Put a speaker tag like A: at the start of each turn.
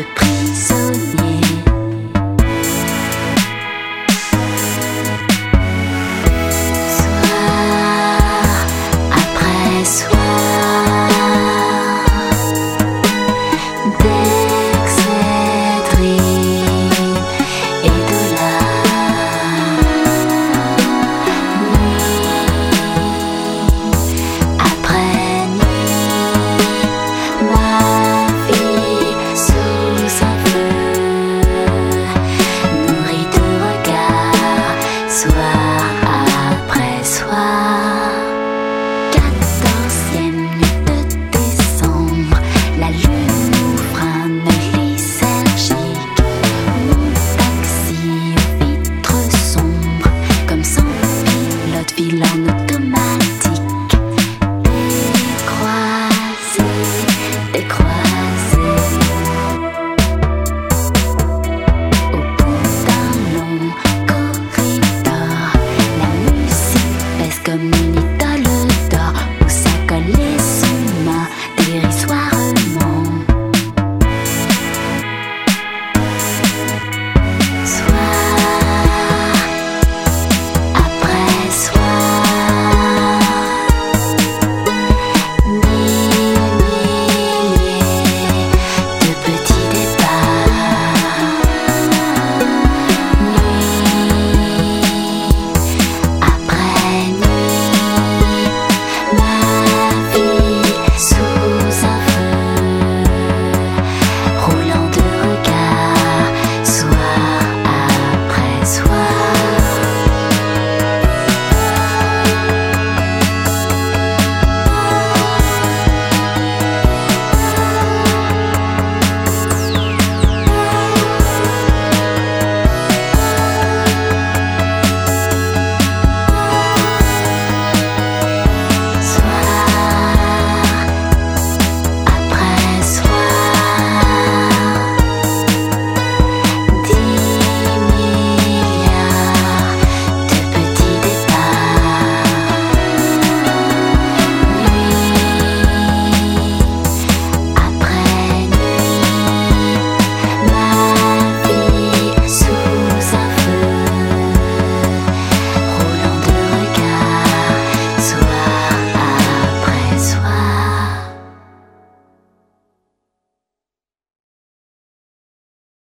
A: de prisonniers. Soir après soir, d'Excédrine et de la nuit après nuit, ma vie sous un feu, nourrie de regards, soir après soir. 14e nuit de décembre, la lune ouvre un œil lysergique. Mon taxi aux vitres sombres, comme sans pilote, file en automatique. Décroisé, au bout d'un long corridor, la musique pèse comme une idole d'or, où ça colle les sous-mains dérisoires.